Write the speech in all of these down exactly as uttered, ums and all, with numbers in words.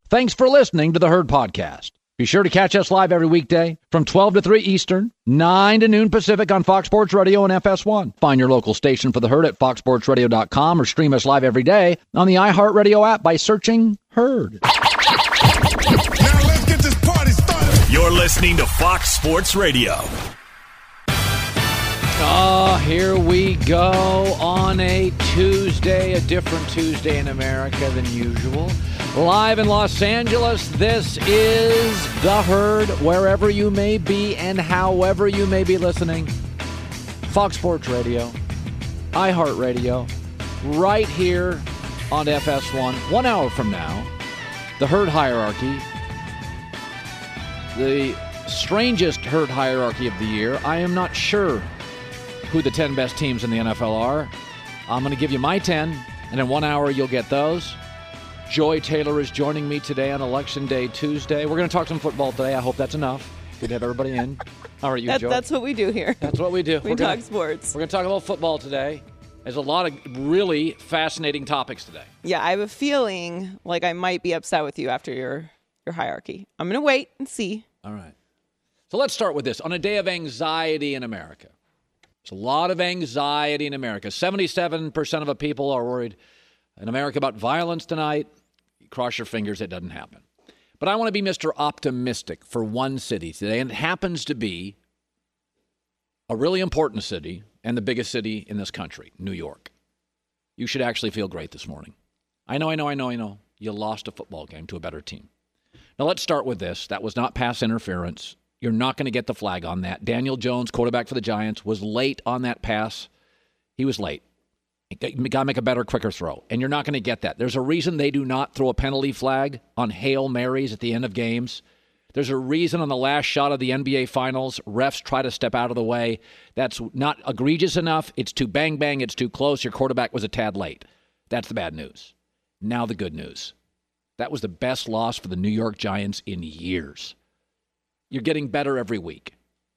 Thanks for listening to the Herd Podcast. Be sure to catch us live every weekday from twelve to three Eastern, nine to noon Pacific on Fox Sports Radio and F S one. Find your local station for the Herd at fox sports radio dot com or stream us live every day on the iHeartRadio app by searching Herd. Now let's get this party started. You're listening to Fox Sports Radio. Oh, here we go on a Tuesday, a different Tuesday in America than usual. Live in Los Angeles, this is The Herd, wherever you may be and however you may be listening. Fox Sports Radio, iHeartRadio, right here on F S one. One hour from now, The Herd Hierarchy, the strangest Herd Hierarchy of the year. I am not sure who the ten best teams in the N F L are. I'm going to give you my ten, and in one hour you'll get those. Joy Taylor is joining me today on Election Day Tuesday. We're going to talk some football today. I hope that's enough. Good to have everybody in. How are you, that, Joy? That's what we do here. That's what we do. We we're talk gonna, sports. We're going to talk about football today. There's a lot of really fascinating topics today. Yeah, I have a feeling like I might be upset with you after your, your hierarchy. I'm going to wait and see. All right. So let's start with this. On a day of anxiety in America, there's a lot of anxiety in America. seventy-seven percent of the people are worried in America about violence tonight. Cross your fingers, it doesn't happen. But I want to be Mister Optimistic for one city today, and it happens to be a really important city and the biggest city in this country, New York. You should actually feel great this morning. I know, I know, I know, I know. You lost a football game to a better team. Now let's start with this. That was not pass interference. You're not going to get the flag on that. Daniel Jones, quarterback for the Giants, was late on that pass. He was late. You got to make a better, quicker throw. And you're not going to get that. There's a reason they do not throw a penalty flag on Hail Marys at the end of games. There's a reason on the last shot of the N B A Finals, refs try to step out of the way. That's not egregious enough. It's too bang, bang. It's too close. Your quarterback was a tad late. That's the bad news. Now the good news. That was the best loss for the New York Giants in years. You're getting better every week.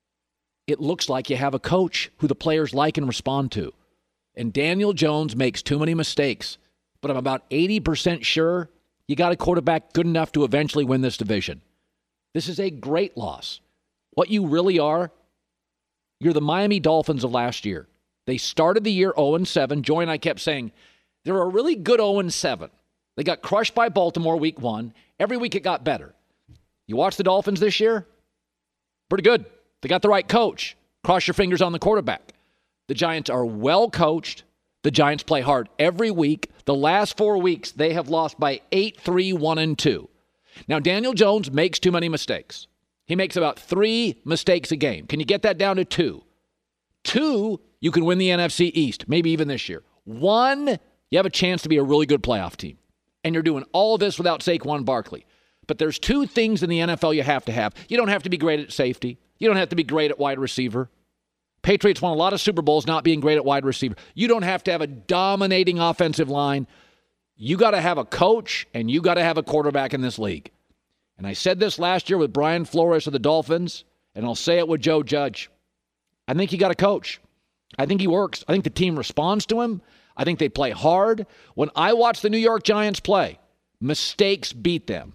It looks like you have a coach who the players like and respond to. And Daniel Jones makes too many mistakes. But I'm about eighty percent sure you got a quarterback good enough to eventually win this division. This is a great loss. What you really are, you're the Miami Dolphins of last year. They started the year oh and seven. Joy and I kept saying, they're a really good oh and seven. They got crushed by Baltimore week one. Every week it got better. You watch the Dolphins this year? Pretty good. They got the right coach. Cross your fingers on the quarterback. The Giants are well coached. The Giants play hard every week. The last four weeks, they have lost by eight, three, one, and two. Now, Daniel Jones makes too many mistakes. He makes about three mistakes a game. Can you get that down to two? Two, you can win the N F C East, maybe even this year. One, you have a chance to be a really good playoff team. And you're doing all this without Saquon Barkley. But there's two things in the N F L you have to have. You don't have to be great at safety. You don't have to be great at wide receiver. Patriots won a lot of Super Bowls not being great at wide receiver. You don't have to have a dominating offensive line. You got to have a coach, and you got to have a quarterback in this league. And I said this last year with Brian Flores of the Dolphins, and I'll say it with Joe Judge. I think you got a coach. I think he works. I think the team responds to him. I think they play hard. When I watch the New York Giants play, mistakes beat them.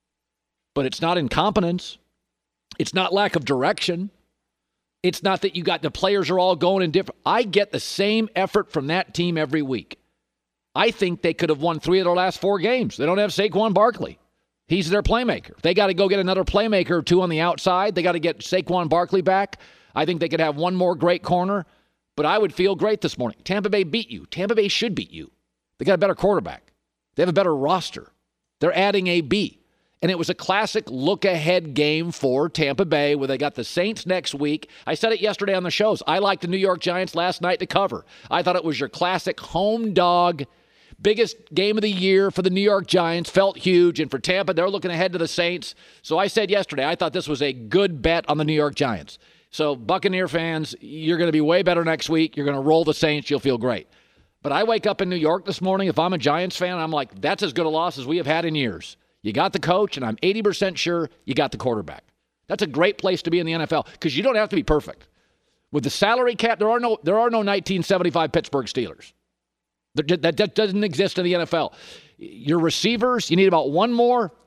But it's not incompetence. It's not lack of direction. It's not that you got the players are all going in different. I get the same effort from that team every week. I think they could have won three of their last four games. They don't have Saquon Barkley. He's their playmaker. They got to go get another playmaker or two on the outside. They got to get Saquon Barkley back. I think they could have one more great corner. But I would feel great this morning. Tampa Bay beat you. Tampa Bay should beat you. They got a better quarterback. They have a better roster. They're adding A B. And it was a classic look-ahead game for Tampa Bay where they got the Saints next week. I said it yesterday on the shows. I liked the New York Giants last night to cover. I thought it was your classic home dog, biggest game of the year for the New York Giants. Felt huge. And for Tampa, they're looking ahead to the Saints. So I said yesterday, I thought this was a good bet on the New York Giants. So Buccaneer fans, you're going to be way better next week. You're going to roll the Saints. You'll feel great. But I wake up in New York this morning. If I'm a Giants fan, I'm like, that's as good a loss as we have had in years. You got the coach, and I'm eighty percent sure you got the quarterback. That's a great place to be in the N F L because you don't have to be perfect. With the salary cap, there are no there are no nineteen seventy-five Pittsburgh Steelers. That, that doesn't exist in the N F L. Your receivers, you need about one more.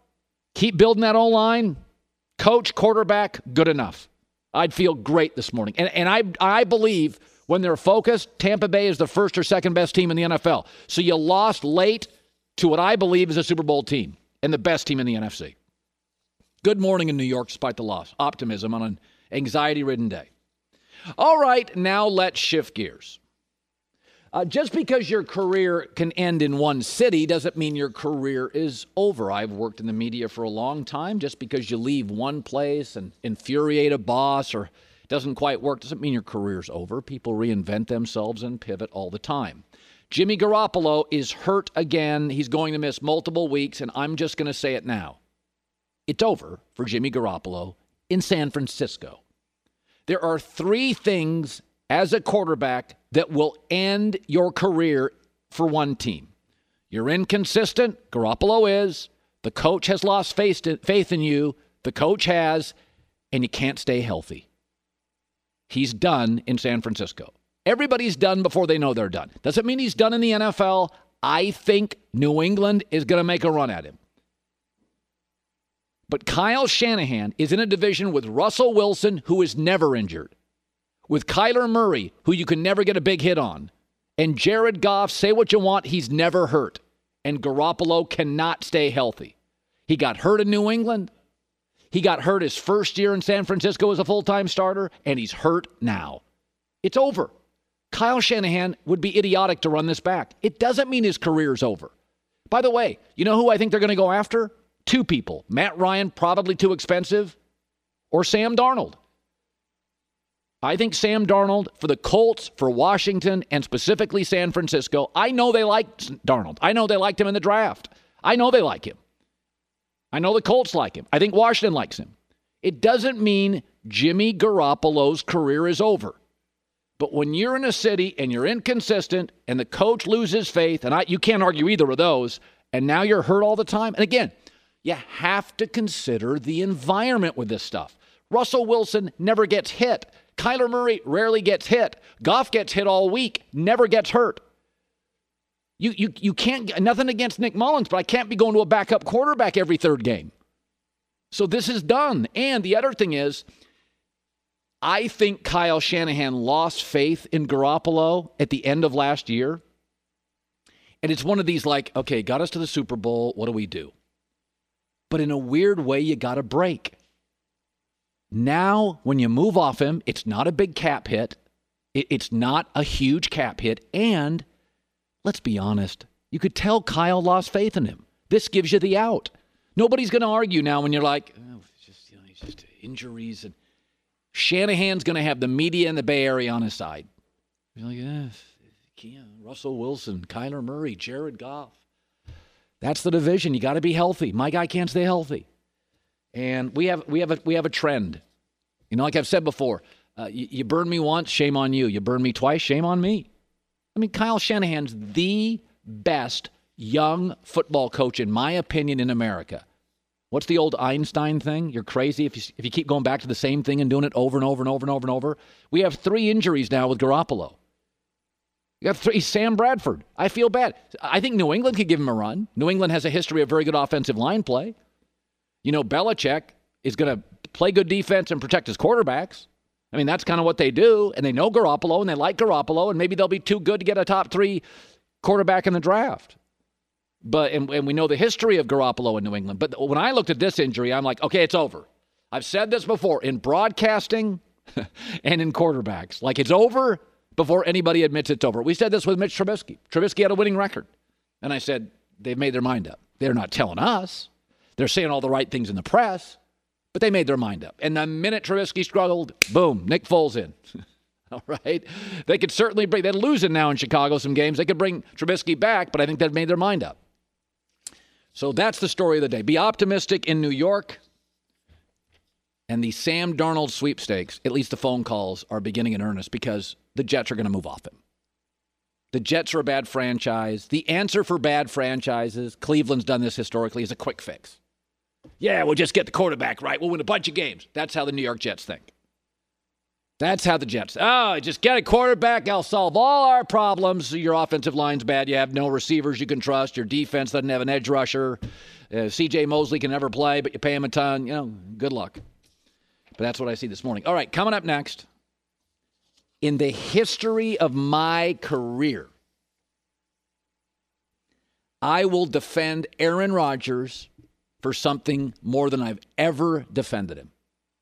Keep building that O-line. Coach, quarterback, good enough. I'd feel great this morning. And, and I, I believe when they're focused, Tampa Bay is the first or second best team in the N F L. So you lost late to what I believe is a Super Bowl team and the best team in the N F C. Good morning in New York, despite the loss. Optimism on an anxiety-ridden day. All right, now let's shift gears. Uh, just because your career can end in one city doesn't mean your career is over. I've worked in the media for a long time. Just because you leave one place and infuriate a boss or it doesn't quite work doesn't mean your career's over. People reinvent themselves and pivot all the time. Jimmy Garoppolo is hurt again. He's going to miss multiple weeks, and I'm just going to say it now. It's over for Jimmy Garoppolo in San Francisco. There are three things as a quarterback that will end your career for one team. You're inconsistent. Garoppolo is. The coach has lost faith in you. The coach has. And you can't stay healthy. He's done in San Francisco. Everybody's done before they know they're done. Doesn't mean he's done in the N F L. I think New England is going to make a run at him. But Kyle Shanahan is in a division with Russell Wilson, who is never injured, with Kyler Murray, who you can never get a big hit on, and Jared Goff, say what you want, he's never hurt, and Garoppolo cannot stay healthy. He got hurt in New England. He got hurt his first year in San Francisco as a full-time starter, and he's hurt now. It's over. Kyle Shanahan would be idiotic to run this back. It doesn't mean his career's over. By the way, you know who I think they're going to go after? Two people. Matt Ryan, probably too expensive, or Sam Darnold. I think Sam Darnold for the Colts, for Washington, and specifically San Francisco. I know they like Darnold. I know they liked him in the draft. I know they like him. I know the Colts like him. I think Washington likes him. It doesn't mean Jimmy Garoppolo's career is over. But when you're in a city and you're inconsistent and the coach loses faith, and I, you can't argue either of those, and now you're hurt all the time. And again, you have to consider the environment with this stuff. Russell Wilson never gets hit. Kyler Murray rarely gets hit. Goff gets hit all week, never gets hurt. You you you can't, nothing against Nick Mullins, but I can't be going to a backup quarterback every third game. So this is done. And the other thing is, I think Kyle Shanahan lost faith in Garoppolo at the end of last year. And it's one of these like, okay, got us to the Super Bowl, what do we do? But in a weird way, you got to break. Now, when you move off him, it's not a big cap hit. It, it's not a huge cap hit. And let's be honest, you could tell Kyle lost faith in him. This gives you the out. Nobody's going to argue now when you're like, oh, it's just, you know, it's just injuries. And Shanahan's going to have the media in the Bay Area on his side. You're like, yeah, Russell Wilson, Kyler Murray, Jared Goff. That's the division. You got to be healthy. My guy can't stay healthy. And we have we have a we have a trend. You know, like I've said before, uh, you, you burn me once, shame on you. You burn me twice, shame on me. I mean, Kyle Shanahan's the best young football coach, in my opinion, in America. What's the old Einstein thing? You're crazy if you if you keep going back to the same thing and doing it over and over and over and over and over. We have three injuries now with Garoppolo. You got three. Sam Bradford. I feel bad. I think New England could give him a run. New England has a history of very good offensive line play. You know, Belichick is going to play good defense and protect his quarterbacks. I mean, that's kind of what they do. And they know Garoppolo, and they like Garoppolo, and maybe they'll be too good to get a top three quarterback in the draft. But and, and we know the history of Garoppolo in New England. But when I looked at this injury, I'm like, okay, it's over. I've said this before in broadcasting and in quarterbacks. Like, it's over before anybody admits it's over. We said this with Mitch Trubisky. Trubisky had a winning record. And I said, they've made their mind up. They're not telling us. They're saying all the right things in the press, but they made their mind up. And the minute Trubisky struggled, boom, Nick Foles in. All right? They could certainly bring, they're losing now in Chicago some games. They could bring Trubisky back, but I think they've made their mind up. So that's the story of the day. Be optimistic in New York. And the Sam Darnold sweepstakes, at least the phone calls, are beginning in earnest because the Jets are going to move off him. The Jets are a bad franchise. The answer for bad franchises, Cleveland's done this historically, is a quick fix. Yeah, we'll just get the quarterback right. We'll win a bunch of games. That's how the New York Jets think. That's how the Jets, oh, just get a quarterback. I'll solve all our problems. Your offensive line's bad. You have no receivers you can trust. Your defense doesn't have an edge rusher. Uh, C J Mosley can never play, but you pay him a ton. You know, good luck. But that's what I see this morning. All right, coming up next. In the history of my career, I will defend Aaron Rodgers for something more than I've ever defended him.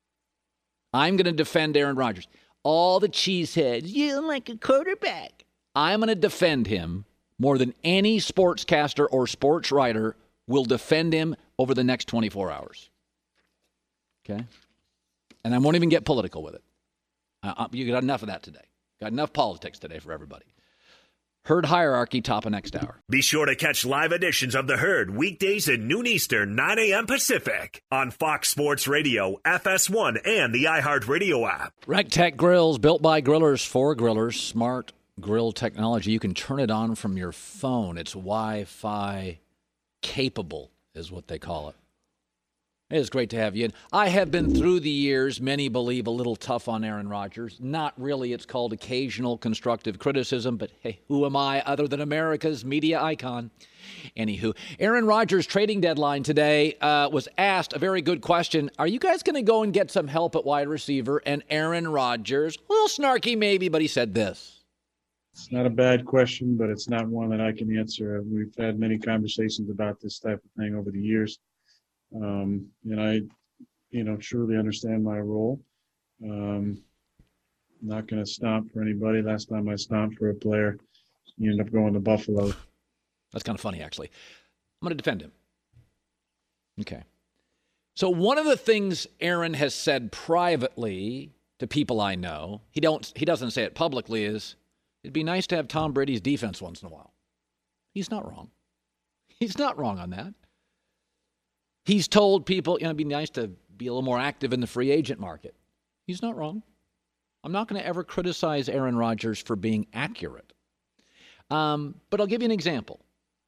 I'm going to defend Aaron Rodgers. All the cheeseheads, you don't like a quarterback. I'm going to defend him more than any sportscaster or sports writer will defend him over the next twenty-four hours. Okay? And I won't even get political with it. Uh, you got enough of that today. Got enough politics today for everybody. Herd Hierarchy, top of next hour. Be sure to catch live editions of The Herd weekdays at noon Eastern, nine a.m. Pacific on Fox Sports Radio, F S one, and the iHeartRadio app. RecTech Grills, built by grillers for grillers. Smart grill technology. You can turn it on from your phone. It's Wi-Fi capable is what they call it. It is great to have you in. I have been through the years, many believe, a little tough on Aaron Rodgers. Not really. It's called occasional constructive criticism, but hey, who am I other than America's media icon? Anywho, Aaron Rodgers' trading deadline today uh, was asked a very good question. Are you guys going to go and get some help at wide receiver? And Aaron Rodgers, a little snarky maybe, but he said this. It's not a bad question, but it's not one that I can answer. We've had many conversations about this type of thing over the years. Um, and I, you know, truly understand my role. Um, I'm not going to stomp for anybody. Last time I stomped for a player, he ended up going to Buffalo. That's kind of funny, actually. I'm going to defend him. Okay. So one of the things Aaron has said privately to people I know, he don't, he doesn't say it publicly, is it'd be nice to have Tom Brady's defense once in a while. He's not wrong. He's not wrong on that. He's told people, you know, it'd be nice to be a little more active in the free agent market. He's not wrong. I'm not going to ever criticize Aaron Rodgers for being accurate. Um, but I'll give you an example.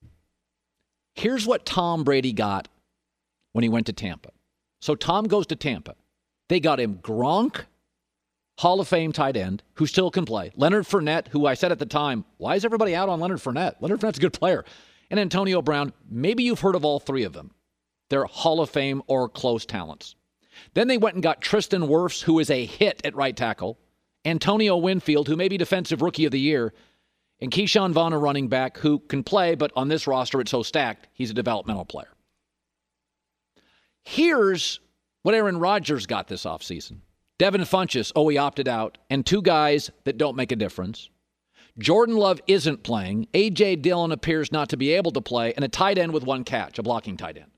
Here's what Tom Brady got when he went to Tampa. So Tom goes to Tampa. They got him Gronk, Hall of Fame tight end, who still can play. Leonard Fournette, who I said at the time, why is everybody out on Leonard Fournette? Leonard Fournette's a good player. And Antonio Brown, maybe you've heard of all three of them. They're Hall of Fame or close talents. Then they went and got Tristan Wirfs, who is a hit at right tackle, Antonio Winfield, who may be Defensive Rookie of the Year, and Keyshawn Vaughn, a running back, who can play, but on this roster it's so stacked, he's a developmental player. Here's what Aaron Rodgers got this offseason. Devin Funchess, oh, he opted out, and two guys that don't make a difference. Jordan Love isn't playing. A J. Dillon appears not to be able to play, and a tight end with one catch, a blocking tight end.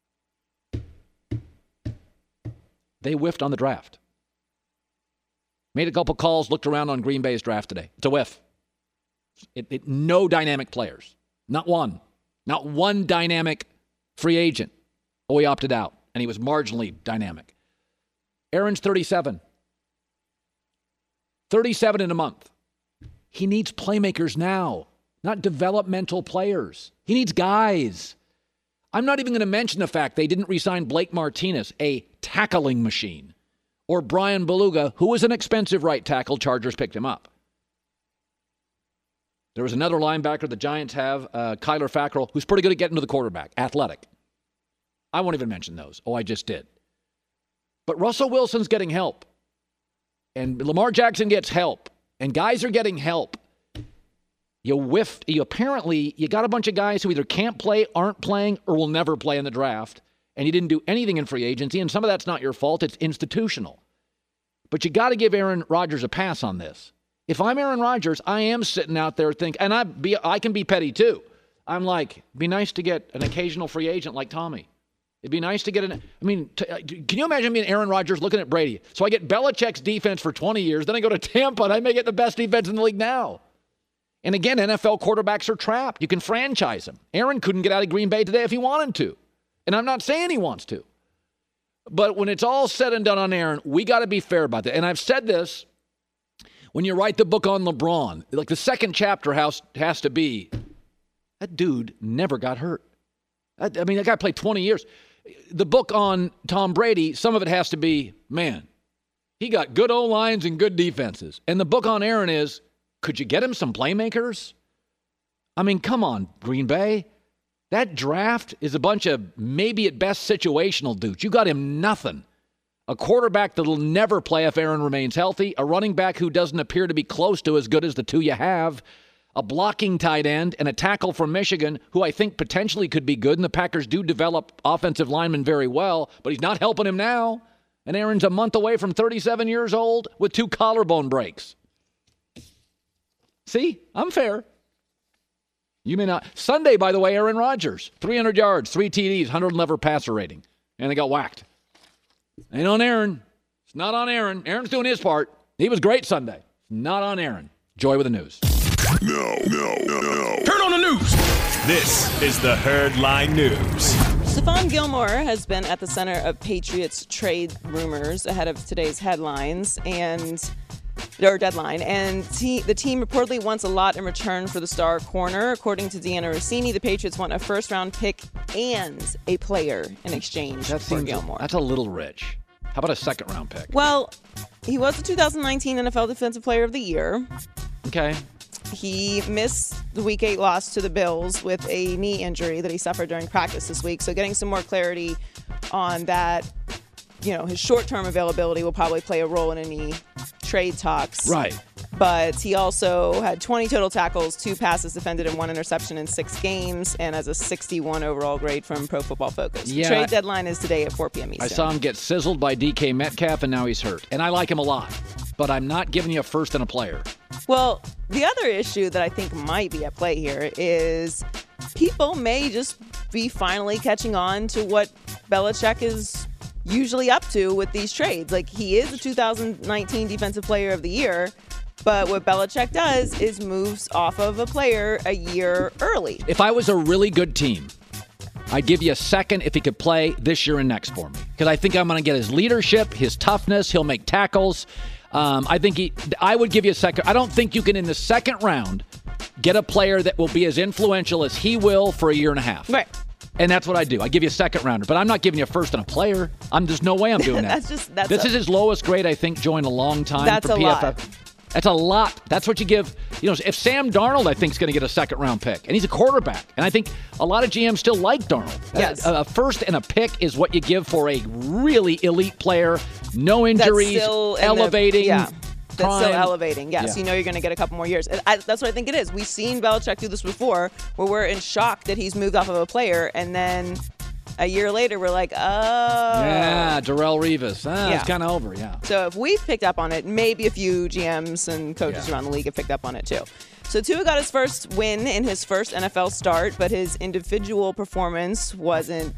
They whiffed on the draft. Made a couple calls, looked around on Green Bay's draft today. It's a whiff. It, it, no dynamic players. Not one. Not one dynamic free agent. Oh, he opted out, and he was marginally dynamic. Aaron's thirty-seven. thirty-seven in a month. He needs playmakers now, not developmental players. He needs guys. I'm not even going to mention the fact they didn't re-sign Blake Martinez, a tackling machine, or Brian Beluga, who was an expensive right tackle. Chargers picked him up. There was another linebacker the Giants have, uh, Kyler Fackrell, who's pretty good at getting to the quarterback, athletic. I won't even mention those. Oh, I just did. But Russell Wilson's getting help. And Lamar Jackson gets help. And guys are getting help. You whiffed. You apparently, you got a bunch of guys who either can't play, aren't playing, or will never play in the draft. And you didn't do anything in free agency. And some of that's not your fault. It's institutional. But you got to give Aaron Rodgers a pass on this. If I'm Aaron Rodgers, I am sitting out there thinking, and I be I can be petty too. I'm like, it'd be nice to get an occasional free agent like Tommy. It'd be nice to get an, I mean, t- can you imagine being Aaron Rodgers looking at Brady? So I get Belichick's defense for twenty years, then I go to Tampa and I may get the best defense in the league now. And again, N F L quarterbacks are trapped. You can franchise them. Aaron couldn't get out of Green Bay today if he wanted to. And I'm not saying he wants to. But when it's all said and done on Aaron, we got to be fair about that. And I've said this, when you write the book on LeBron, like the second chapter has, has to be, that dude never got hurt. I, I mean, that guy played twenty years. The book on Tom Brady, some of it has to be, man, he got good O-lines and good defenses. And the book on Aaron is, could you get him some playmakers? I mean, come on, Green Bay. That draft is a bunch of maybe at best situational dudes. You got him nothing. A quarterback that'll never play if Aaron remains healthy, a running back who doesn't appear to be close to as good as the two you have, a blocking tight end, and a tackle from Michigan who I think potentially could be good, and the Packers do develop offensive linemen very well, but he's not helping him now. And Aaron's a month away from thirty-seven years old with two collarbone breaks. See? I'm fair. You may not. Sunday, by the way, Aaron Rodgers, three hundred yards, three T Ds, one hundred eleven passer rating, and they got whacked. Ain't on Aaron. It's not on Aaron. Aaron's doing his part. He was great Sunday. Not on Aaron. Joy with the news. No, no, no, no. Turn on the news. This is the Herd Line News. Stephon Gilmore has been at the center of Patriots trade rumors ahead of today's headlines and or deadline. And te- the team reportedly wants a lot in return for the star corner. According to Deanna Rossini, the Patriots want a first-round pick and a player in exchange That for seems Gilmore. That's a little rich. How about a second-round pick? Well, he was the two thousand nineteen N F L Defensive Player of the Year. Okay. He missed the Week eight loss to the Bills with a knee injury that he suffered during practice this week. So getting some more clarity on that, you know, his short-term availability will probably play a role in any trade talks. Right. But he also had twenty total tackles, two passes defended, and one interception in six games, and has a sixty-one overall grade from Pro Football Focus. Yeah. The trade deadline is today at four p.m. Eastern. I saw him get sizzled by D K Metcalf, and now he's hurt. And I like him a lot, but I'm not giving you a first and a player. Well, the other issue that I think might be at play here is people may just be finally catching on to what Belichick is usually up to with these trades. Like, he is the two thousand nineteen Defensive Player of the Year, but what Belichick does is moves off of a player a year early. If I was a really good team, I'd give you a second if he could play this year and next for me. Because I think I'm going to get his leadership, his toughness. He'll make tackles. Um, I think he. I would give you a second. I don't think you can, in the second round, get a player that will be as influential as he will for a year and a half. Right. And that's what I do. I give you a second rounder, but I'm not giving you a first and a player. I'm There's no way I'm doing that. That's just that's this a, is his lowest grade, I think, Joe, in a long time That's for a P F F. lot. That's a lot. That's what you give. You know, if Sam Darnold, I think, is going to get a second round pick, and he's a quarterback, and I think a lot of G Ms still like Darnold. Yes. A, a first and a pick is what you give for a really elite player, no injuries, That's still in the- elevating. yeah. That's prime. still elevating. Yes, Yeah. you know you're going to get a couple more years. And I, that's what I think it is. We've seen Belichick do this before, where we're in shock that he's moved off of a player, and then a year later we're like, oh. Yeah, Darrelle Revis. Ah, Yeah. It's kind of over, yeah. So if we've picked up on it, maybe a few G Ms and coaches Yeah. around the league have picked up on it too. So Tua got his first win in his first N F L start, but his individual performance wasn't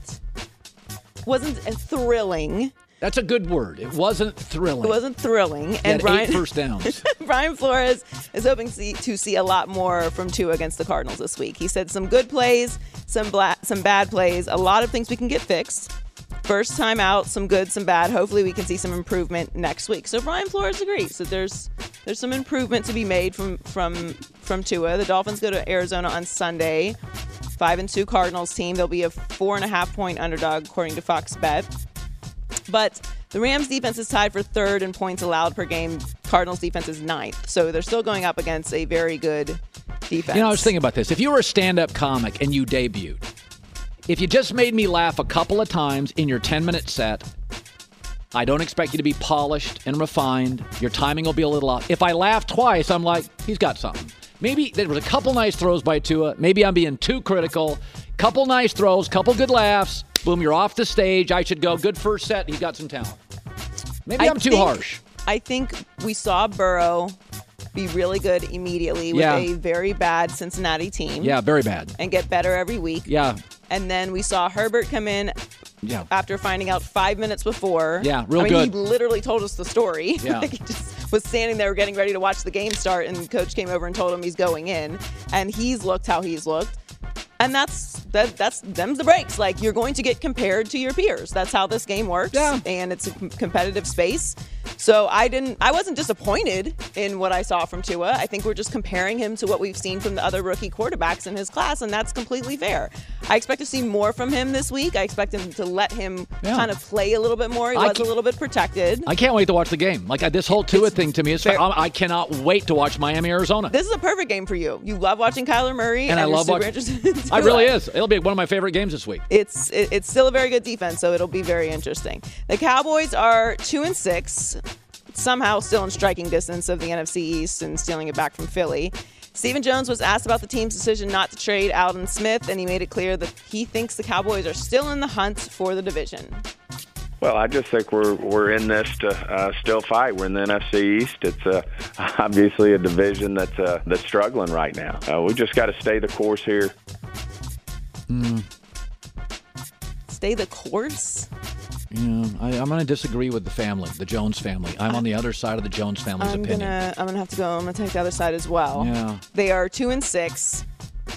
wasn't thrilling. That's a good word. It wasn't thrilling. It wasn't thrilling. He And had Brian eight first downs. Brian Flores is hoping to see, to see a lot more from Tua against the Cardinals this week. He said some good plays, some bla- some bad plays, a lot of things we can get fixed. First time out, some good, some bad. Hopefully we can see some improvement next week. So Brian Flores agrees that there's there's some improvement to be made from from from Tua. The Dolphins go to Arizona on Sunday. Five and two Cardinals team. They'll be a four and a half point underdog according to Fox Bet. But the Rams defense is tied for third in points allowed per game. Cardinals defense is ninth. So they're still going up against a very good defense. You know, I was thinking about this. If you were a stand-up comic and you debuted, if you just made me laugh a couple of times in your ten-minute set, I don't expect you to be polished and refined. Your timing will be a little off. If I laugh twice, I'm like, he's got something. Maybe there was a couple nice throws by Tua. Maybe I'm being too critical. Couple nice throws, couple good laughs. Boom, you're off the stage. I should go. Good first set. He's got some talent. Maybe I I'm too think- harsh. I think we saw Burrow be really good immediately with Yeah. a very bad Cincinnati team. Yeah, very bad. And get better every week. Yeah, And then we saw Herbert come in yeah. after finding out five minutes before. Yeah, real I mean, good. He literally told us the story. Yeah. Like, he just was standing there getting ready to watch the game start, and the coach came over and told him he's going in. And he's looked how he's looked. And that's that. That's them's the breaks. Like, you're going to get compared to your peers. That's how this game works. Yeah. And it's a com- competitive space. So I didn't. I wasn't disappointed in what I saw from Tua. I think we're just comparing him to what we've seen from the other rookie quarterbacks in his class, and that's completely fair. I expect to see more from him this week. I expect him to let him Yeah. kind of play a little bit more. He I was can- a little bit protected. I can't wait to watch the game. Like, uh, this whole Tua It's thing to me is fair. fun. I cannot wait to watch Miami, Arizona. This is a perfect game for you. You love watching Kyler Murray, And and, I you're love super watch- interested in I It really is. It'll be one of my favorite games this week. It's it, it's still a very good defense, so it'll be very interesting. The Cowboys are two and six, somehow still in striking distance of the N F C East and stealing it back from Philly. Stephen Jones was asked about the team's decision not to trade Aldon Smith, and he made it clear that he thinks the Cowboys are still in the hunt for the division. Well, I just think we're we're in this to uh, still fight. We're in the N F C East. It's uh, obviously a division that's uh, that's struggling right now. Uh, we just got to stay the course here. Mm. Stay the course? Yeah, I, I'm going to disagree with the family, the Jones family. I'm on the other side of the Jones family's I'm opinion. Gonna, I'm gonna have to go. I'm gonna take the other side as well. Yeah. They are two and six.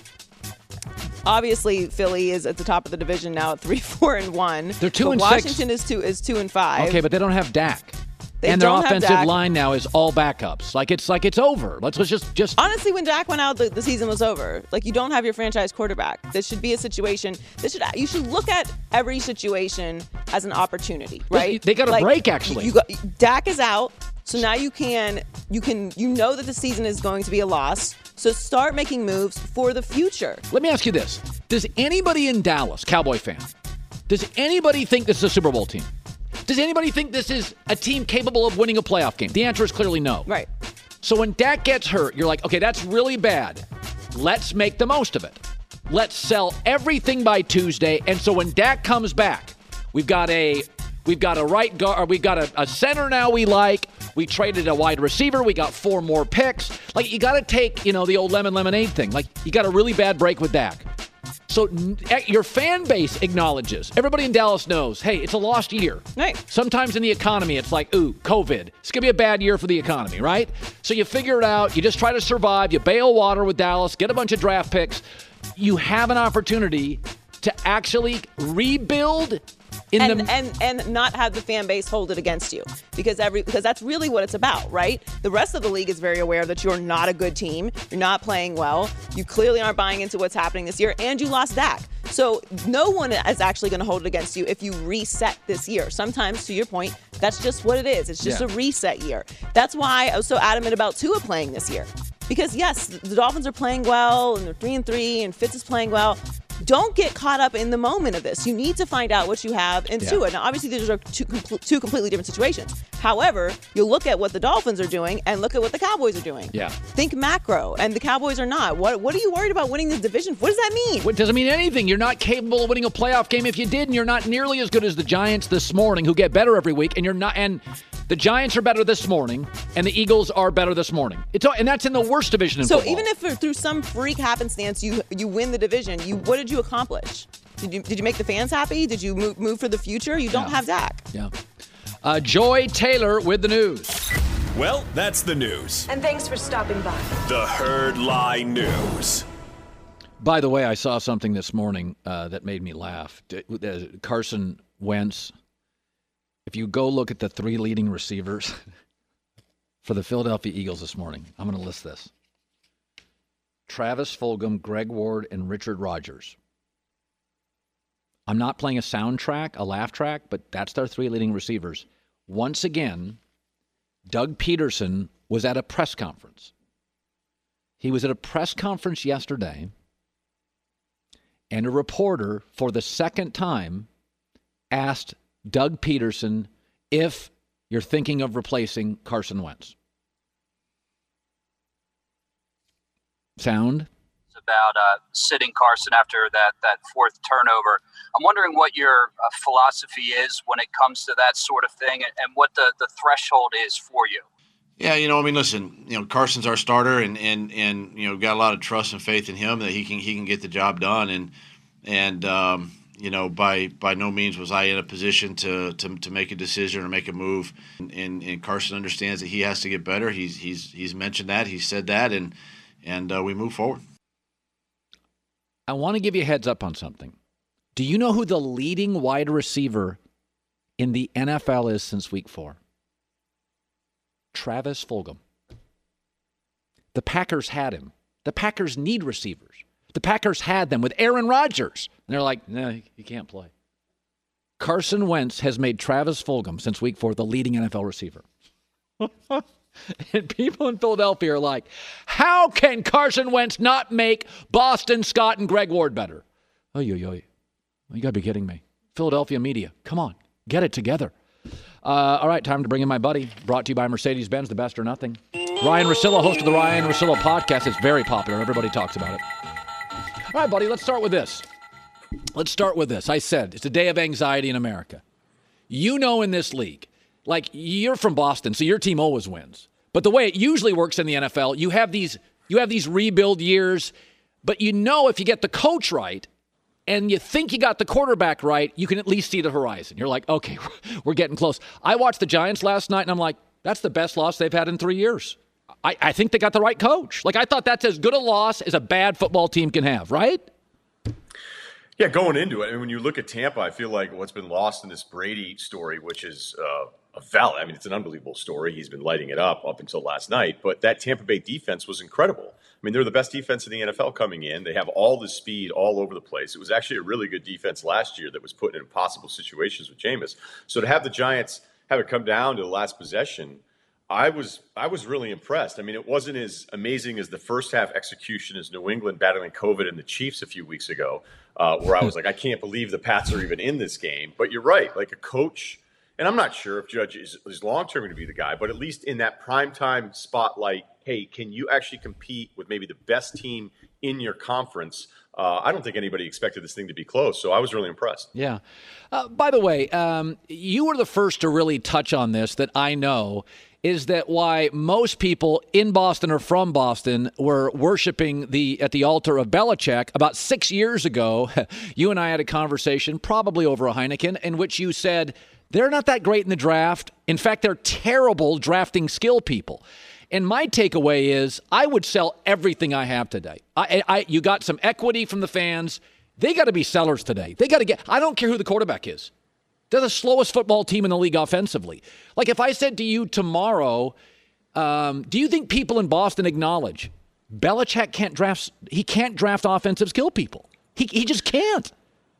Obviously, Philly is at the top of the division now at three, four, and one. They're two but and Washington six. Washington is two is two and five. Okay, but they don't have Dak. They and their don't have offensive Dak. line now is all backups. Like it's like it's over. Let's, let's just just honestly, when Dak went out, the, the season was over. Like you don't have your franchise quarterback. This should be a situation. This should you should look at every situation as an opportunity, right? They got a like, break actually. You got, Dak is out, so now you can you can you know that the season is going to be a loss. So start making moves for the future. Let me ask you this: does anybody in Dallas, Cowboy fan, does anybody think this is a Super Bowl team? Does anybody think this is a team capable of winning a playoff game? The answer is clearly no. Right. So when Dak gets hurt, you're like, okay, that's really bad. Let's make the most of it. Let's sell everything by Tuesday. And so when Dak comes back, we've got a we've got a right guard, we've got a, a center now we like. We traded a wide receiver. We got four more picks. Like you got to take, you know, the old lemon lemonade thing. Like you got a really bad break with Dak. So your fan base acknowledges. Everybody in Dallas knows, hey, it's a lost year. Right. Sometimes in the economy, it's like, ooh, COVID. It's going to be a bad year for the economy, right? So you figure it out. You just try to survive. You bail water with Dallas, get a bunch of draft picks. You have an opportunity to actually rebuild in and, the and and not have the fan base hold it against you because every because that's really what it's about, right? The rest of the league is very aware that you're not a good team, you're not playing well, you clearly aren't buying into what's happening this year, and you lost Dak. So no one is actually going to hold it against you if you reset this year. Sometimes, to your point, that's just what it is. It's just yeah. a reset year. That's why I was so adamant about Tua playing this year. Because yes, the Dolphins are playing well, and they're three and three, and Fitz is playing well. Don't get caught up in the moment of this. You need to find out what you have and yeah. do it. Now, obviously, these are two, com- two completely different situations. However, you look at what the Dolphins are doing and look at what the Cowboys are doing. Yeah. Think macro, and the Cowboys are not. What What are you worried about winning this division? What does that mean? What doesn't mean anything. You're not capable of winning a playoff game if you did, and you're not nearly as good as the Giants this morning, who get better every week. And you're not. And the Giants are better this morning, and the Eagles are better this morning. It's and that's in the worst division in so football. even if through some freak happenstance you you win the division, you what did you accomplish? Did you did you make the fans happy? Did you move, move for the future? You don't yeah. have Dak. Yeah. Uh, Joy Taylor with the news. Well, that's the news. And thanks for stopping by. The Herd Lie News. By the way, I saw something this morning uh, that made me laugh. Uh, Carson Wentz. If you go look at the three leading receivers for the Philadelphia Eagles this morning, I'm going to list this. Travis Fulgham, Greg Ward, and Richard Rodgers. I'm not playing a soundtrack, a laugh track, but that's their three leading receivers. Once again, Doug Peterson was at a press conference. He was at a press conference yesterday, and a reporter, for the second time, asked Doug Peterson if you're thinking of replacing Carson Wentz. Sound? About uh, sitting Carson after that, that fourth turnover. I'm wondering what your uh, philosophy is when it comes to that sort of thing and, and what the, the threshold is for you. Yeah, you know, I mean, listen, you know, Carson's our starter and, and, and, you know, got a lot of trust and faith in him that he can he can get the job done. And, and um, you know, by by no means was I in a position to to, to make a decision or make a move. And, and, and Carson understands that he has to get better. He's he's he's mentioned that. He said that. And, and uh, we move forward. I want to give you a heads up on something. Do you know who the leading wide receiver in the N F L is since week four? Travis Fulgham. The Packers had him. The Packers need receivers. The Packers had them with Aaron Rodgers. And they're like, no, he can't play. Carson Wentz has made Travis Fulgham since week four the leading N F L receiver. And people in Philadelphia are like, how can Carson Wentz not make Boston Scott and Greg Ward better? Oh, yo, yo. You got to be kidding me. Philadelphia media, come on, get it together. Uh, all right, time to bring in my buddy, brought to you by Mercedes-Benz, the best or nothing. Ryan Russillo, host of the Ryan Russillo podcast. It's very popular. Everybody talks about it. All right, buddy, let's start with this. Let's start with this. I said it's a day of anxiety in America. You know, in this league, like, you're from Boston, so your team always wins. But the way it usually works in the N F L, you have these you have these rebuild years, but you know if you get the coach right and you think you got the quarterback right, you can at least see the horizon. You're like, okay, we're getting close. I watched the Giants last night, and I'm like, that's the best loss they've had in three years. I, I think they got the right coach. Like, I thought that's as good a loss as a bad football team can have, right? Yeah, going into it, I mean, when you look at Tampa, I feel like what's been lost in this Brady story, which is uh, a valid, I mean, it's an unbelievable story. He's been lighting it up up until last night, but that Tampa Bay defense was incredible. I mean, they're the best defense in the N F L coming in. They have all the speed all over the place. It was actually a really good defense last year that was put in impossible situations with Jameis. So to have the Giants have it come down to the last possession, I was I was really impressed. I mean, it wasn't as amazing as the first half execution as New England battling COVID and the Chiefs a few weeks ago, uh, where I was like, I can't believe the Pats are even in this game. But you're right, like a coach, and I'm not sure if Judge is, is long-term going to be the guy, but at least in that primetime spotlight, hey, can you actually compete with maybe the best team in your conference? Uh, I don't think anybody expected this thing to be close, so I was really impressed. Yeah. Uh, by the way, um, you were the first to really touch on this that I know, is that why most people in Boston or from Boston were worshiping the at the altar of Belichick. About six years ago, you and I had a conversation, probably over a Heineken, in which you said, they're not that great in the draft. In fact, they're terrible drafting skill people. And my takeaway is I would sell everything I have today. I, I, you got some equity from the fans. They got to be sellers today. They got to get – I don't care who the quarterback is. They're the slowest football team in the league offensively. Like, if I said to you tomorrow, um, do you think people in Boston acknowledge Belichick can't draft – he can't draft offensive skill people? He, he just can't.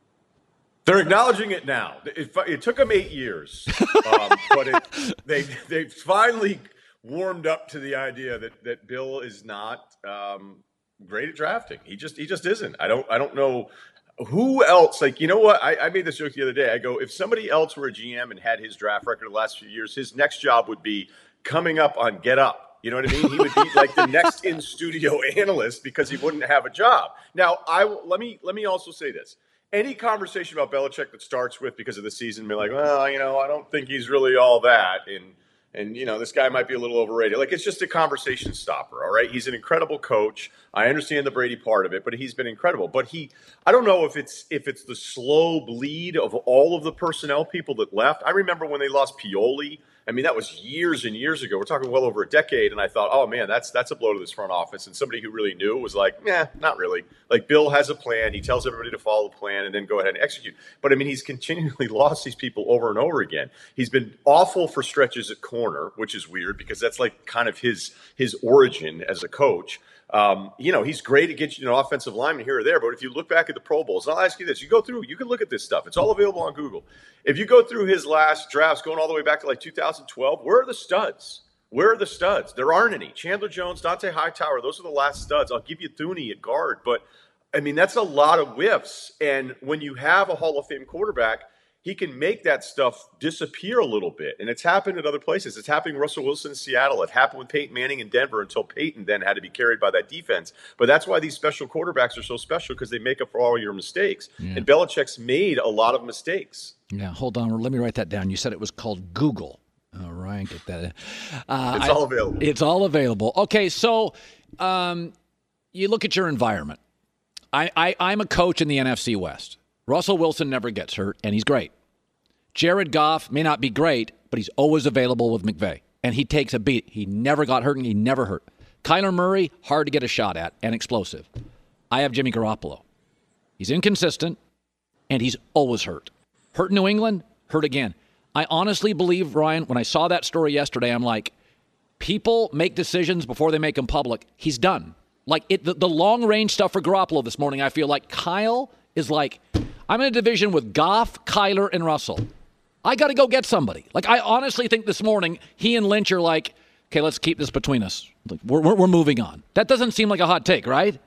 They're acknowledging it now. It, it took them eight years, um, but it, they they finally – warmed up to the idea that, that Bill is not um, great at drafting. He just he just isn't. I don't I don't know who else. Like, you know what? I, I made this joke the other day. I go, if somebody else were a G M and had his draft record the last few years, his next job would be coming up on Get Up. You know what I mean? He would be like the next in studio analyst because he wouldn't have a job. Now, I let me let me also say this. Any conversation about Belichick that starts with because of the season, be like, well, you know, I don't think he's really all that, and. And, you know, this guy might be a little overrated. Like, it's just a conversation stopper, all right? He's an incredible coach. I understand the Brady part of it, but he's been incredible. But he – I don't know if it's if it's the slow bleed of all of the personnel people that left. I remember when they lost Pioli. I mean, that was years and years ago. We're talking well over a decade. And I thought, oh, man, that's that's a blow to this front office. And somebody who really knew was like, nah, not really. Like, Bill has a plan. He tells everybody to follow the plan and then go ahead and execute. But, I mean, he's continually lost these people over and over again. He's been awful for stretches at corner, which is weird because that's like kind of his his origin as a coach. Um, you know, he's great at getting, you know, offensive lineman here or there. But if you look back at the Pro Bowls, and I'll ask you this, you go through, you can look at this stuff. It's all available on Google. If you go through his last drafts, going all the way back to like two thousand twelve, where are the studs? Where are the studs? There aren't any. Chandler Jones, Dante Hightower, those are the last studs. I'll give you Thuney at guard. But, I mean, that's a lot of whiffs. And when you have a Hall of Fame quarterback, he can make that stuff disappear a little bit. And it's happened at other places. It's happening with Russell Wilson in Seattle. It happened with Peyton Manning in Denver until Peyton then had to be carried by that defense. But that's why these special quarterbacks are so special, because they make up for all your mistakes. Yeah. And Belichick's made a lot of mistakes. Yeah, hold on. Let me write that down. You said it was called Google. All right, get that. Uh, it's all available. I, it's all available. Okay, so um, you look at your environment. I, I, I'm a coach in the N F C West. Russell Wilson never gets hurt, and he's great. Jared Goff may not be great, but he's always available with McVay, and he takes a beat. He never got hurt, and he never hurt. Kyler Murray, hard to get a shot at and explosive. I have Jimmy Garoppolo. He's inconsistent, and he's always hurt. Hurt in New England, hurt again. I honestly believe, Ryan, when I saw that story yesterday, I'm like, people make decisions before they make them public. He's done. Like, it, the, the long-range stuff for Garoppolo this morning, I feel like Kyle is like, I'm in a division with Goff, Kyler, and Russell. I got to go get somebody. Like, I honestly think this morning he and Lynch are like, okay, let's keep this between us. We're, we're, we're moving on. That doesn't seem like a hot take, right?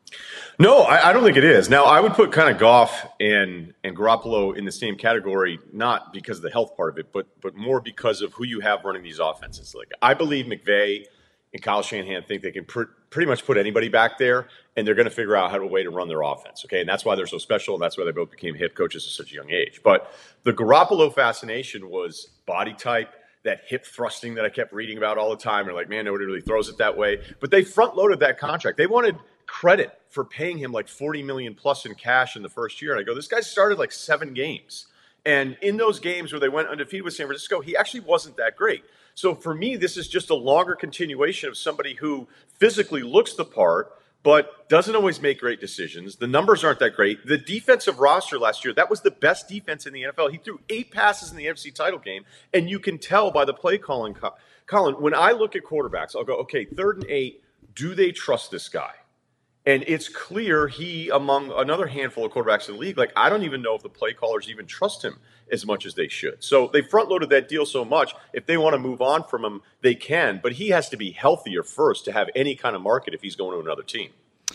No, I, I don't think it is. Now, I would put kind of Goff and and Garoppolo in the same category, not because of the health part of it, but but more because of who you have running these offenses. Like, I believe McVay and Kyle Shanahan think they can pr- pretty much put anybody back there, and they're going to figure out how to way to run their offense. Okay, and that's why they're so special, and that's why they both became head coaches at such a young age. But the Garoppolo fascination was body type, that hip thrusting that I kept reading about all the time. They're like, man, nobody really throws it that way. But they front loaded that contract. They wanted credit for paying him like forty million plus in cash in the first year. And I go, this guy started like seven games. And in those games where they went undefeated with San Francisco, he actually wasn't that great. So for me, this is just a longer continuation of somebody who physically looks the part, but doesn't always make great decisions. The numbers aren't that great. The defensive roster last year, that was the best defense in the N F L. He threw eight passes in the N F C title game, and you can tell by the play calling. Colin, when I look at quarterbacks, I'll go, okay, third and eight, do they trust this guy? And it's clear he, among another handful of quarterbacks in the league, like, I don't even know if the play callers even trust him as much as they should. So they front-loaded that deal so much. If they want to move on from him, they can. But he has to be healthier first to have any kind of market if he's going to another team.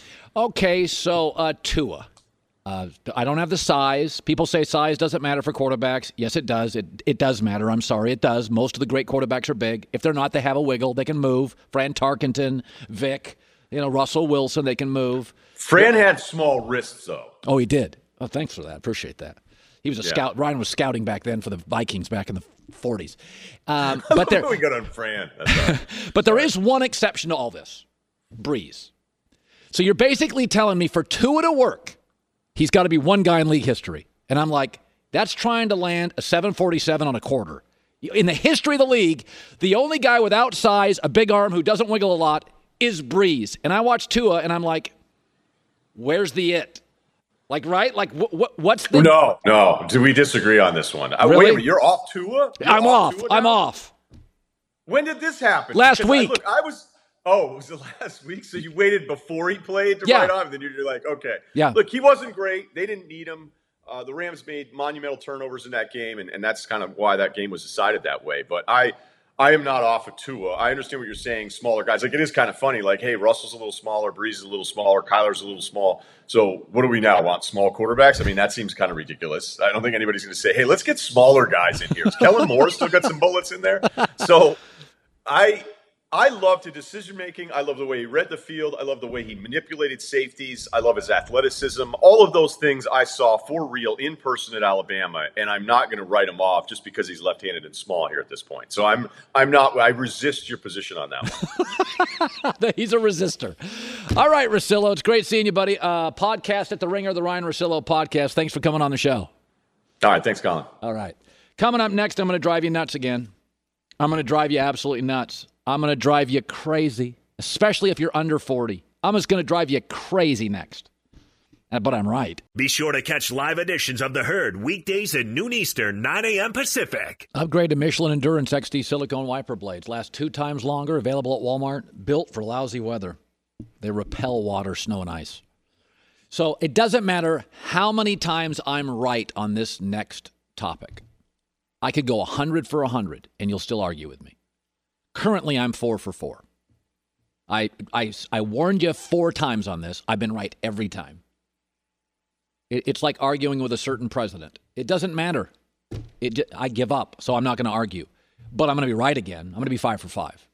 Okay, so uh, Tua. Uh, I don't have the size. People say size doesn't matter for quarterbacks. Yes, it does. It it does matter. I'm sorry, it does. Most of the great quarterbacks are big. If they're not, they have a wiggle. They can move. Fran Tarkenton, Vic, you know, Russell Wilson, they can move. Fran had small wrists, though. Oh, he did. Oh, thanks for that. Appreciate that. He was a Yeah. scout. Ryan was scouting back then for the Vikings back in the forties. Um, but there, we got on Fran. That's right. but there is one exception to all this: Breeze. So you're basically telling me for Tua to work, he's got to be one guy in league history. And I'm like, that's trying to land a seven forty-seven on a quarter. In the history of the league, the only guy without size, a big arm who doesn't wiggle a lot, is Breeze. And I watch Tua, and I'm like, where's the it? Like, right? Like, wh- wh- what's the... No, no. Do we disagree on this one? Uh, Really? Wait a minute. You're off Tua? You're I'm off. Tua I'm now? off. When did this happen? Last Because week. I, look, I was... Oh, it was the last week? So you waited before he played to Yeah. write off? And then you're like, okay. Yeah. Look, he wasn't great. They didn't need him. Uh, the Rams made monumental turnovers in that game, and, and that's kind of why that game was decided that way. But I... I am not off of Tua. I understand what you're saying, smaller guys. Like, it is kind of funny. Like, hey, Russell's a little smaller, Breeze is a little smaller, Kyler's a little small. So what do we now want? Small quarterbacks? I mean, that seems kind of ridiculous. I don't think anybody's going to say, hey, let's get smaller guys in here. Has Kellen Moore still got some bullets in there? So I I loved his decision-making. I love the way he read the field. I love the way he manipulated safeties. I love his athleticism. All of those things I saw for real in person at Alabama, and I'm not going to write him off just because he's left-handed and small here at this point. So I'm I'm not – I resist your position on that one. He's a resistor. All right, Russillo, it's great seeing you, buddy. Uh, podcast at The Ringer, the Ryan Russillo podcast. Thanks for coming on the show. All right, thanks, Colin. All right. Coming up next, I'm going to drive you nuts again. I'm going to drive you absolutely nuts. I'm going to drive you crazy, especially if you're under forty. I'm just going to drive you crazy next. Uh, But I'm right. Be sure to catch live editions of The Herd weekdays at noon Eastern, nine a.m. Pacific. Upgrade to Michelin Endurance X D silicone wiper blades. Last two times longer. Available at Walmart. Built for lousy weather. They repel water, snow, and ice. So it doesn't matter how many times I'm right on this next topic. I could go one hundred for one hundred, and you'll still argue with me. Currently, I'm four for four. I, I, I warned you four times on this. I've been right every time. It, it's like arguing with a certain president. It doesn't matter. It, I give up, so I'm not going to argue. But I'm going to be right again. I'm going to be five for five.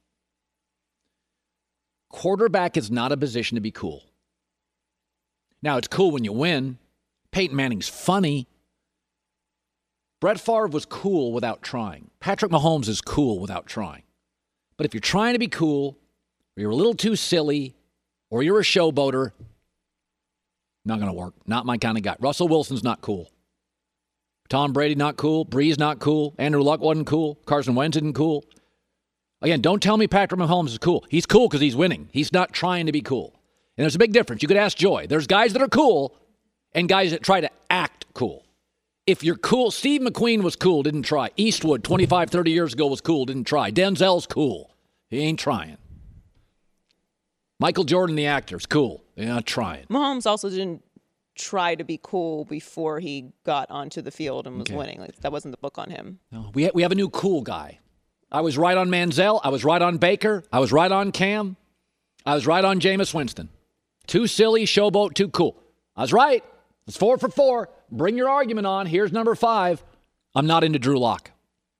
Quarterback is not a position to be cool. Now, it's cool when you win. Peyton Manning's funny. Brett Favre was cool without trying. Patrick Mahomes is cool without trying. But if you're trying to be cool, or you're a little too silly, or you're a showboater, not going to work. Not my kind of guy. Russell Wilson's not cool. Tom Brady, not cool. Breeze, not cool. Andrew Luck wasn't cool. Carson Wentz isn't cool. Again, don't tell me Patrick Mahomes is cool. He's cool because he's winning. He's not trying to be cool. And there's a big difference. You could ask Joy. There's guys that are cool and guys that try to act cool. If you're cool, Steve McQueen was cool, didn't try. Eastwood, twenty-five, thirty years ago, was cool, didn't try. Denzel's cool. He ain't trying. Michael Jordan, the actor's cool. They're not trying. Mahomes also didn't try to be cool before he got onto the field and was Okay. winning. Like, that wasn't the book on him. No, we, ha- we have a new cool guy. I was right on Manziel. I was right on Baker. I was right on Cam. I was right on Jameis Winston. Too silly, showboat, too cool. I was right. It's four for four. Bring your argument on. Here's number five. I'm not into Drew Lock.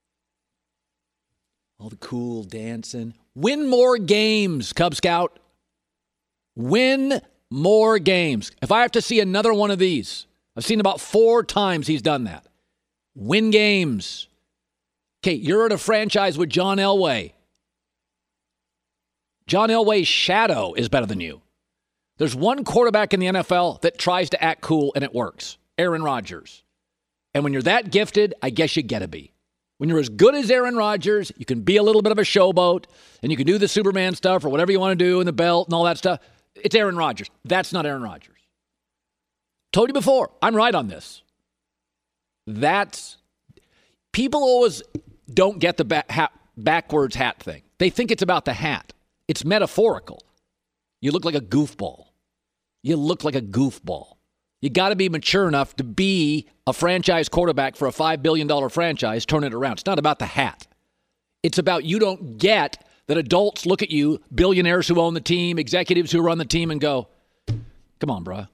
All the cool dancing. Win more games, Cub Scout. Win more games. If I have to see another one of these, I've seen about four times he's done that. Win games. Okay, you're in a franchise with John Elway. John Elway's shadow is better than you. There's one quarterback in the N F L that tries to act cool and it works. Aaron Rodgers. And when you're that gifted, I guess you gotta be. When you're as good as Aaron Rodgers, you can be a little bit of a showboat and you can do the Superman stuff or whatever you want to do in the belt and all that stuff. It's Aaron Rodgers. That's not Aaron Rodgers. Told you before, I'm right on this. That's, people always don't get the back, hat, backwards hat thing. They think it's about the hat. It's metaphorical. You look like a goofball. You look like a goofball. You got to be mature enough to be a franchise quarterback for a five billion dollars franchise, turn it around. It's not about the hat. It's about you don't get that adults look at you, billionaires who own the team, executives who run the team, and go, come on, bruh. I'm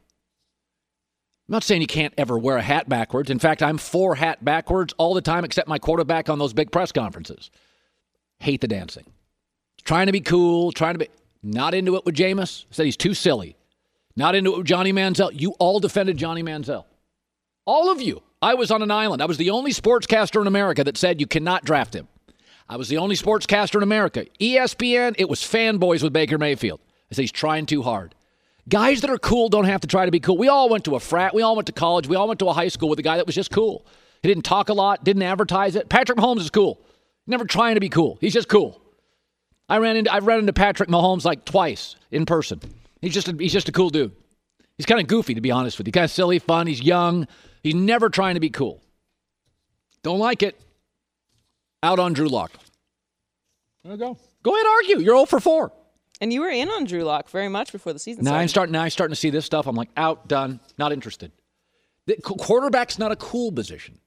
not saying you can't ever wear a hat backwards. In fact, I'm for hat backwards all the time except my quarterback on those big press conferences. Hate the dancing. Trying to be cool, trying to be... Not into it with Jameis. Said he's too silly. Not into it with Johnny Manziel. You all defended Johnny Manziel. All of you. I was on an island. I was the only sportscaster in America that said you cannot draft him. I was the only sportscaster in America. E S P N, it was fanboys with Baker Mayfield. I said he's trying too hard. Guys that are cool don't have to try to be cool. We all went to a frat. We all went to college. We all went to a high school with a guy that was just cool. He didn't talk a lot, didn't advertise it. Patrick Mahomes is cool. Never trying to be cool. He's just cool. I ran into I've run into Patrick Mahomes like twice in person. He's just a, he's just a cool dude. He's kind of goofy, to be honest with you. Kind of silly, fun. He's young. He's never trying to be cool. Don't like it. Out on Drew Lock. There you go. Go ahead, argue. You're zero for four. And you were in on Drew Lock very much before the season now started. I'm starting. Now I'm starting to see this stuff. I'm like, out, done, not interested. The quarterback's not a cool position.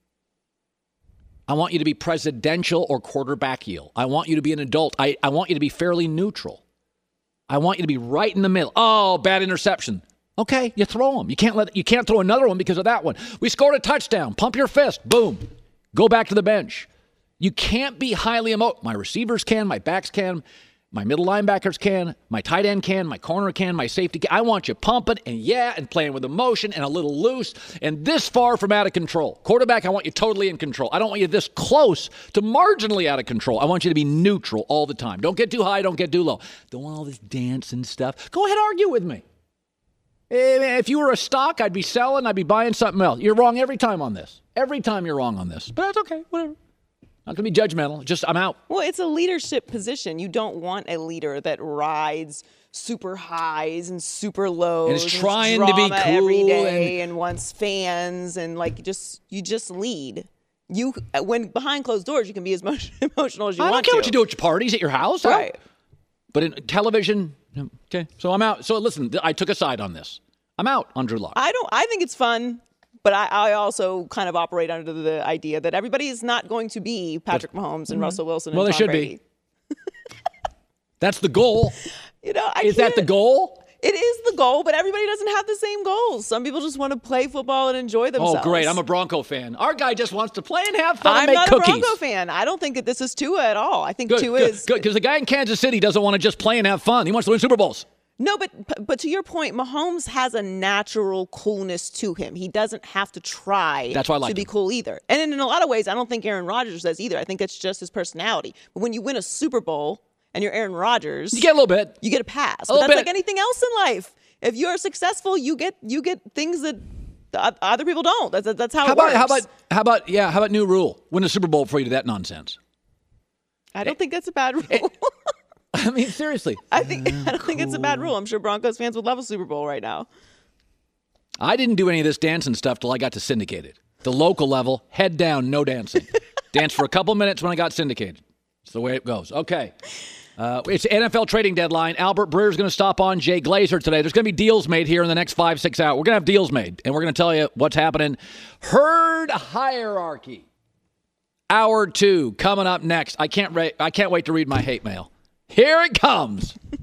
I want you to be presidential or quarterbackial. I want you to be an adult. I, I want you to be fairly neutral. I want you to be right in the middle. Oh, bad interception. Okay, you throw them. You can't let you can't throw another one because of that one. We scored a touchdown. Pump your fist. Boom. Go back to the bench. You can't be highly emotional. My receivers can. My backs can. My middle linebackers can. My tight end can. My corner can. My safety can. I want you pumping and yeah and playing with emotion and a little loose and this far from out of control. Quarterback, I want you totally in control. I don't want you this close to marginally out of control. I want you to be neutral all the time. Don't get too high. Don't get too low. Don't want all this dance and stuff. Go ahead, argue with me. If you were a stock, I'd be selling. I'd be buying something else. You're wrong every time on this. Every time you're wrong on this. But that's okay. Whatever. Not going to be judgmental. Just, I'm out. Well, it's a leadership position. You don't want a leader that rides super highs and super lows. And is trying to be cool every day and, and wants fans and like just you just lead. You when behind closed doors, you can be as much emotional as you I want don't care to. what you do at your parties at your house. Right. But in television, okay. So I'm out. So listen, I took a side on this. I'm out on Drew Lock. I don't. I think it's fun. But I, I also kind of operate under the idea that everybody is not going to be Patrick Mahomes and mm-hmm. Russell Wilson and well, Tom they should Brady. be. That's the goal. You know, I is that the goal? It is the goal, but everybody doesn't have the same goals. Some people just want to play football and enjoy themselves. Oh, great. I'm a Bronco fan. Our guy just wants to play and have fun I'm and make cookies. I'm not a Bronco fan. I don't think that this is Tua at all. I think good, Tua good, is... Good, because the guy in Kansas City doesn't want to just play and have fun. He wants to win Super Bowls. No, but but to your point, Mahomes has a natural coolness to him. He doesn't have to try that's why I like to be him. cool either. And in a lot of ways, I don't think Aaron Rodgers does either. I think that's just his personality. But when you win a Super Bowl and you're Aaron Rodgers, you get a little bit. You get a pass. A but little that's bit. like anything else in life. If you're successful, you get you get things that other people don't. That's that's how, how it about, works. How about how about yeah? How about new rule? Win a Super Bowl before you do that nonsense. I don't think that's a bad rule. I mean, seriously. I think uh, I don't cool. think it's a bad rule. I'm sure Broncos fans would love a Super Bowl right now. I didn't do any of this dancing stuff till I got to syndicated. The local level, head down, no dancing. Dance for a couple minutes when I got syndicated. It's the way it goes. Okay. Uh, it's N F L trading deadline. Albert Breer's going to stop on Jay Glazer today. There's going to be deals made here in the next five, six hours. We're going to have deals made, and we're going to tell you what's happening. Herd hierarchy. Hour two coming up next. I can't, ra- I can't wait to read my hate mail. Here it comes.